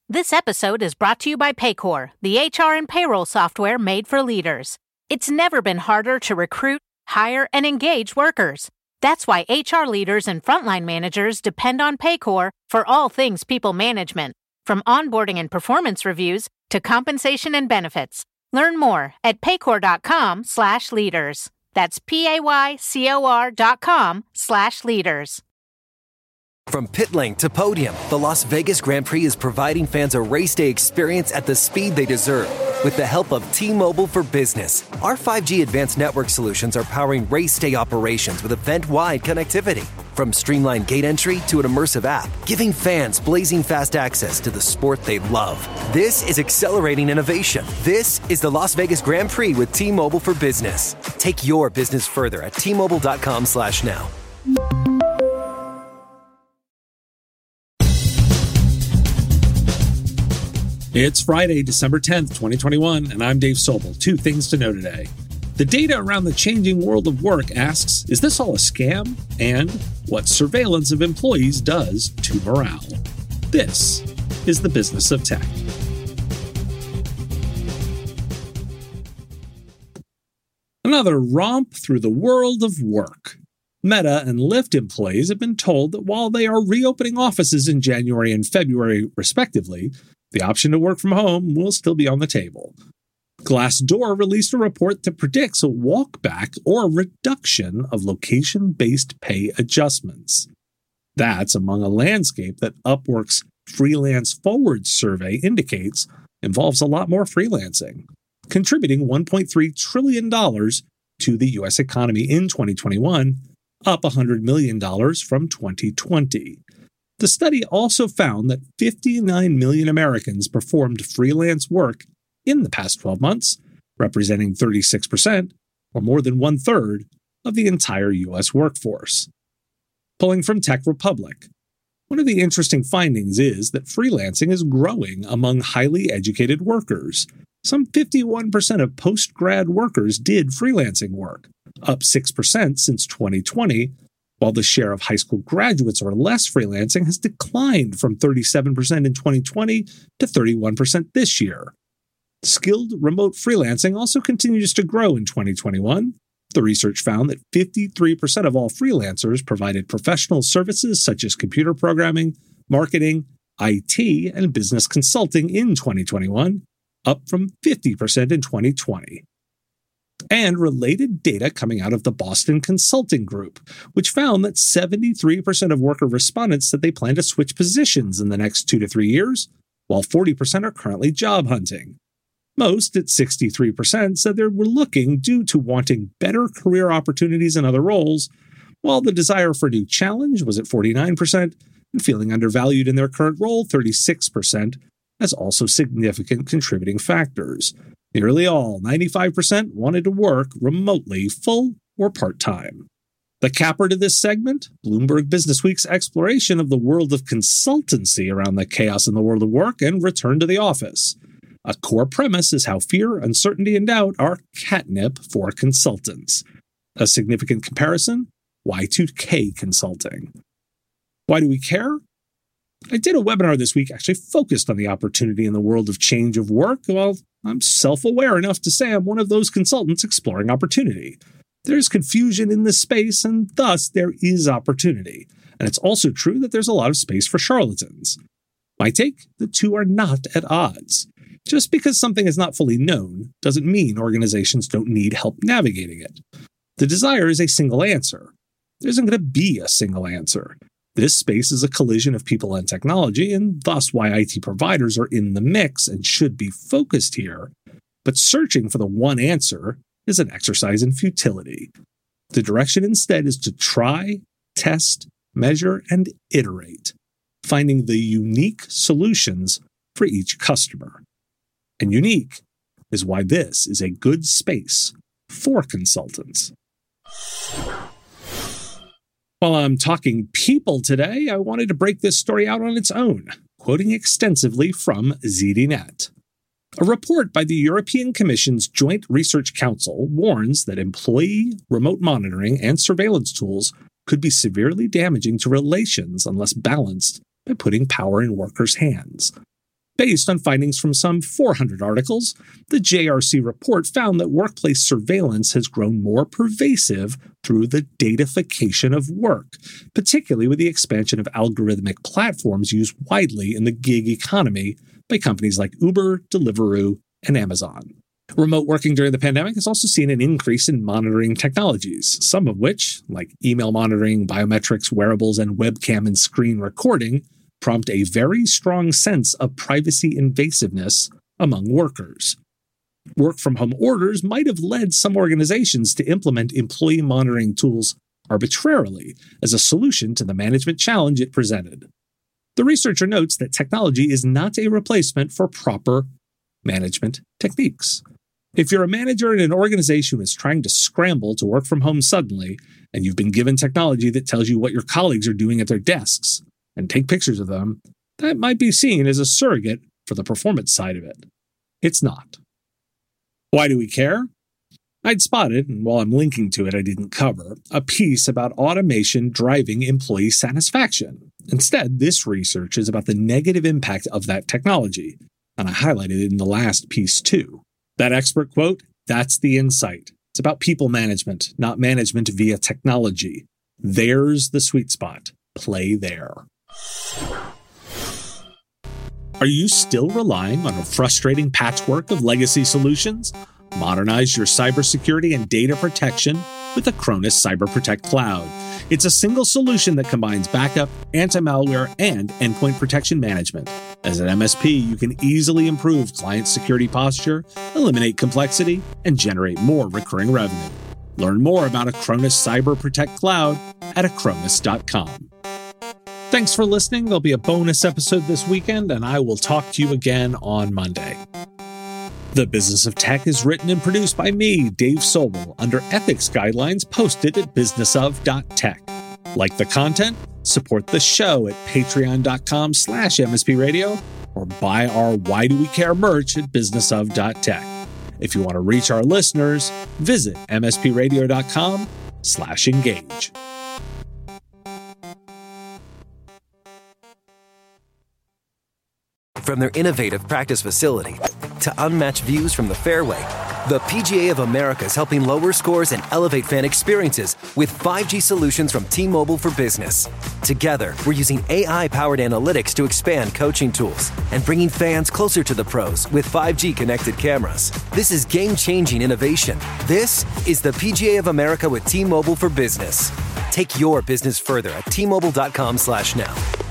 This episode is brought to you by Paycor, the HR and payroll software made for leaders. It's never been harder to recruit, hire, and engage workers. That's why HR leaders and frontline managers depend on Paycor for all things people management, from onboarding and performance reviews to compensation and benefits. Learn more at paycor.com/leaders. That's PAYCOR.com/leaders. From pit lane to podium, the Las Vegas Grand Prix is providing fans a race day experience at the speed they deserve. With the help of T-Mobile for Business, our 5G advanced network solutions are powering race day operations with event-wide connectivity. From streamlined gate entry to an immersive app, giving fans blazing fast access to the sport they love. This is accelerating innovation. This is the Las Vegas Grand Prix with T-Mobile for Business. Take your business further at T-Mobile.com/now. It's Friday, December 10th, 2021, and I'm Dave Sobel. Two things to know today. The data around the changing world of work asks, is this all a scam? And what surveillance of employees does to morale. This is the business of tech. Another romp through the world of work. Meta and Lyft employees have been told that while they are reopening offices in January and February, respectively, the option to work from home will still be on the table. Glassdoor released a report that predicts a walkback or reduction of location-based pay adjustments. That's among a landscape that Upwork's Freelance Forward survey indicates involves a lot more freelancing, contributing $1.3 trillion to the U.S. economy in 2021, up $100 million from 2020. The study also found that 59 million Americans performed freelance work in the past 12 months, representing 36%, or more than one-third, of the entire U.S. workforce. Pulling from Tech Republic, one of the interesting findings is that freelancing is growing among highly educated workers. Some 51% of post-grad workers did freelancing work, up 6% since 2020, while the share of high school graduates or less freelancing has declined from 37% in 2020 to 31% this year. Skilled remote freelancing also continues to grow in 2021. The research found that 53% of all freelancers provided professional services such as computer programming, marketing, IT, and business consulting in 2021, up from 50% in 2020. And related data coming out of the Boston Consulting Group, which found that 73% of worker respondents said they plan to switch positions in the next 2 to 3 years, while 40% are currently job hunting. Most, at 63%, said they were looking due to wanting better career opportunities in other roles, while the desire for a new challenge was at 49%, and feeling undervalued in their current role, 36%, as also significant contributing factors. Nearly all, 95%, wanted to work remotely, full or part-time. The capper to this segment, Bloomberg Businessweek's exploration of the world of consultancy around the chaos in the world of work and return to the office. A core premise is how fear, uncertainty, and doubt are catnip for consultants. A significant comparison, Y2K consulting. Why do we care? I did a webinar this week actually focused on the opportunity in the world of change of work. Well, I'm self-aware enough to say I'm one of those consultants exploring opportunity. There's confusion in this space, and thus there is opportunity. And it's also true that there's a lot of space for charlatans. My take, the two are not at odds. Just because something is not fully known doesn't mean organizations don't need help navigating it. The desire is a single answer. There isn't going to be a single answer. This space is a collision of people and technology, and thus why IT providers are in the mix and should be focused here. But searching for the one answer is an exercise in futility. The direction instead is to try, test, measure, and iterate, finding the unique solutions for each customer. And unique is why this is a good space for consultants. While I'm talking people today, I wanted to break this story out on its own, quoting extensively from ZDNet. A report by the European Commission's Joint Research Council warns that employee remote monitoring and surveillance tools could be severely damaging to relations unless balanced by putting power in workers' hands. Based on findings from some 400 articles, the JRC report found that workplace surveillance has grown more pervasive through the datafication of work, particularly with the expansion of algorithmic platforms used widely in the gig economy by companies like Uber, Deliveroo, and Amazon. Remote working during the pandemic has also seen an increase in monitoring technologies, some of which, like email monitoring, biometrics, wearables, and webcam and screen recording, prompt a very strong sense of privacy invasiveness among workers. Work-from-home orders might have led some organizations to implement employee monitoring tools arbitrarily as a solution to the management challenge it presented. The researcher notes that technology is not a replacement for proper management techniques. If you're a manager in an organization who is trying to scramble to work from home suddenly, and you've been given technology that tells you what your colleagues are doing at their desks, and take pictures of them, that might be seen as a surrogate for the performance side of it. It's not. Why do we care? I'd spotted, and while I'm linking to it I didn't cover, a piece about automation driving employee satisfaction. Instead, this research is about the negative impact of that technology, and I highlighted it in the last piece too. That expert quote, "That's the insight. It's about people management, not management via technology. There's the sweet spot. Play there." Are you still relying on a frustrating patchwork of legacy solutions? Modernize your cybersecurity and data protection with Acronis Cyber Protect Cloud. It's a single solution that combines backup, anti-malware, and endpoint protection management. As an MSP, you can easily improve client security posture, eliminate complexity, and generate more recurring revenue. Learn more about Acronis Cyber Protect Cloud at acronis.com. Thanks for listening. There'll be a bonus episode this weekend, and I will talk to you again on Monday. The Business of Tech is written and produced by me, Dave Sobel, under ethics guidelines posted at businessof.tech. Like the content? Support the show at patreon.com/MSPradio or buy our Why Do We Care merch at businessof.tech. If you want to reach our listeners, visit mspradio.com/engage. From their innovative practice facility to unmatched views from the fairway, the PGA of America is helping lower scores and elevate fan experiences with 5G solutions from T-Mobile for Business. Together, we're using AI-powered analytics to expand coaching tools and bringing fans closer to the pros with 5G connected cameras. This is game-changing innovation. This is the PGA of America with T-Mobile for Business. Take your business further at T-Mobile.com/now.